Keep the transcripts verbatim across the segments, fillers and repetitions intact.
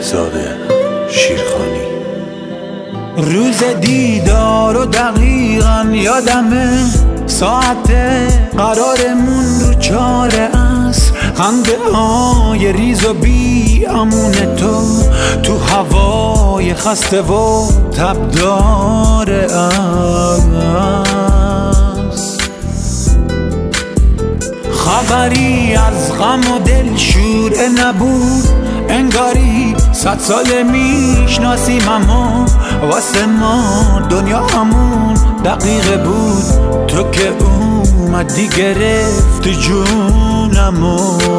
بهزاد شیرخانی. روز دیدار و دقیقا یادمه، ساعت قرارمون رو چاره است، خنده های ریز و بی امون تو تو هوای خسته و تبدار است. خبری از غم و دلشوره نبود، انگاری صد سال میشناسیم، اما واسه ما دنیا همون دقیقه بود. تو که اومدی گرفت جونمو،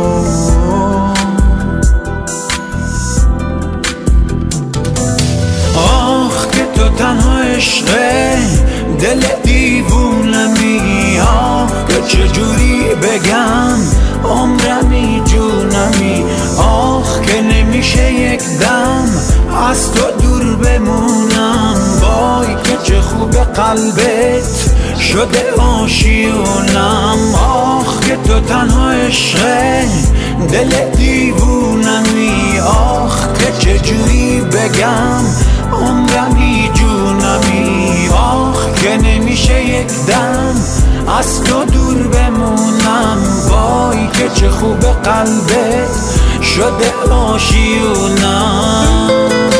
آخ که تو تنها عشقه دل دیوونمی، آخ که چجوری بگم عمرمی جونمی، آخ که نمیشه یک دم از تو دور بمونم، وای که چه خوب قلبت شده آشیونم، آخ که تو تنها عشقه دل دیوونمی، آخ که چجوری بگم عمرمی جونمی، آخ که نمیشه یک دم از تو دور بمونم، وای که چه خوب قلبت شده آشیونم.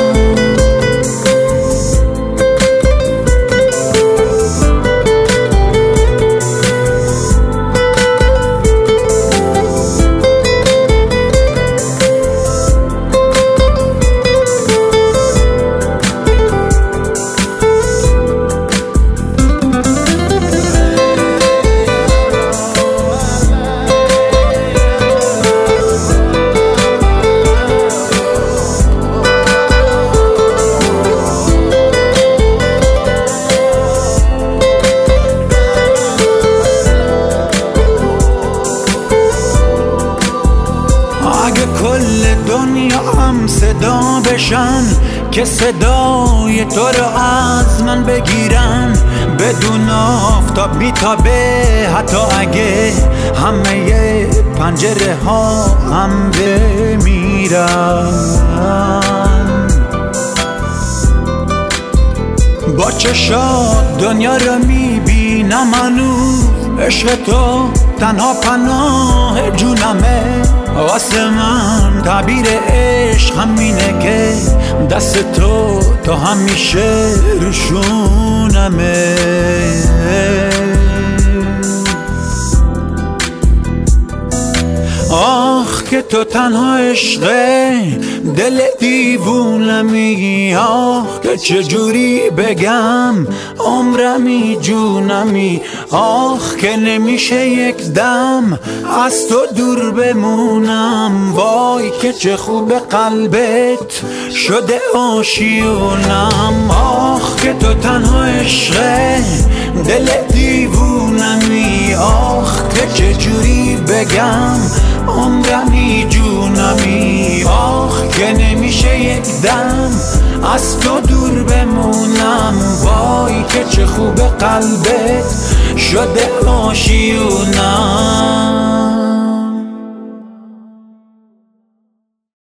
کل دنیا هم صدا بشن که صدای تو رو از من بگیرن، بدون آفتاب میتابه حتی اگه همه پنجره ها هم بمیرن. با چشات دنیا رو میبینم هنوز، عشق تو تنها پناه جونمه، واسه من تعبیر عشق همینه که دست تو تا همیشه روشونمه. آخ که تو تنها عشقه دل دیوونمی، آخ که چجوری بگم عمرمی جونمی، آخ که نمیشه یک دم از تو دور بمونم، وای که چه خوب قلبت شده آشیونم، آخ که تو تنها عشقه دل دیوونمی، آخ که چجوری بگم عمرمی جونمی، آخ که نمیشه یک دم از تو دور بمونم، وای که چه خوب قلبت شده آشیونم.